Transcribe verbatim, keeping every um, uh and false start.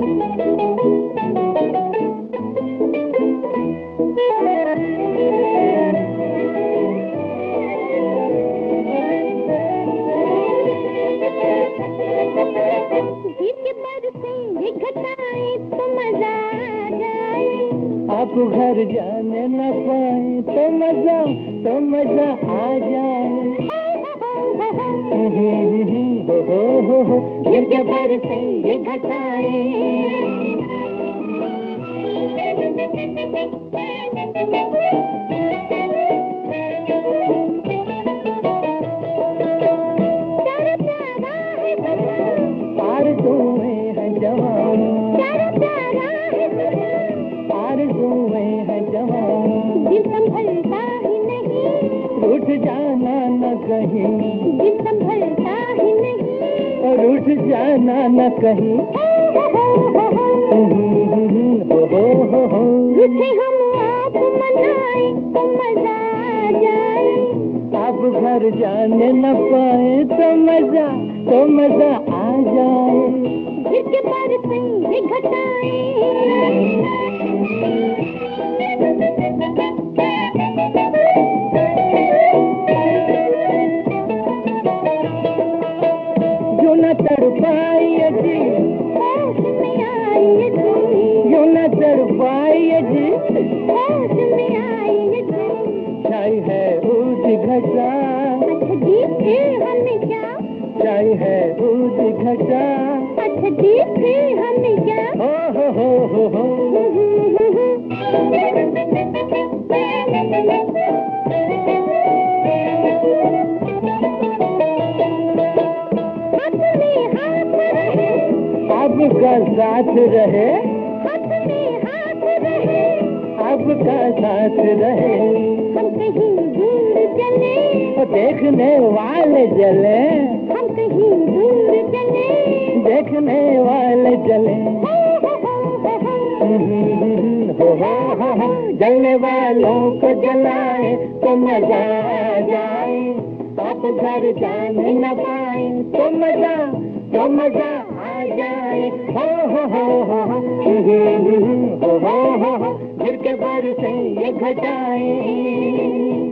आप घर जाने न पाए तो मजा तो मजा आ जाए। हो हो हो हो गिर बरसे ये घटाएं। आरज़ुएं हैं जवान, आरज़ुएं हैं जवान, दिल संभलता ही नहीं, रूठ जाना न कहीं, दिल संभलता ही नहीं, और रूठ जाना न कहीं। रूठे हम आप मनाए तो मजा आ जाए। आप घर जाने न पाए तो मजा तो मजा आ जाए। गिर के बरसे ये घटाएं। जो न तड़पाई जी होश में आई जी, जो न तड़पाई जी होश में आई जी। छाई है ऊँची घटा, अच्छा जी फिर हमें क्या, छाई है ऊँची घटा। अच्छा जी फिर हमें क्या। हो हो हो हो हो हाथ में हाथ रहे, आपका साथ रहे, हाथ में हाथ रहे, आपका साथ रहे। हम कहीं दूर चले, और देखने वाले जले, हम कहीं दूर चले। देखने वाले जले। हो हो हो हो जलने वालों को जलाए तो मजा आ जाए। आप घर जाने न पाए तो मजा तो मजा आ जाए। हो हो हो हो हो हो हो हो गिर के बरसे ये घटाएं।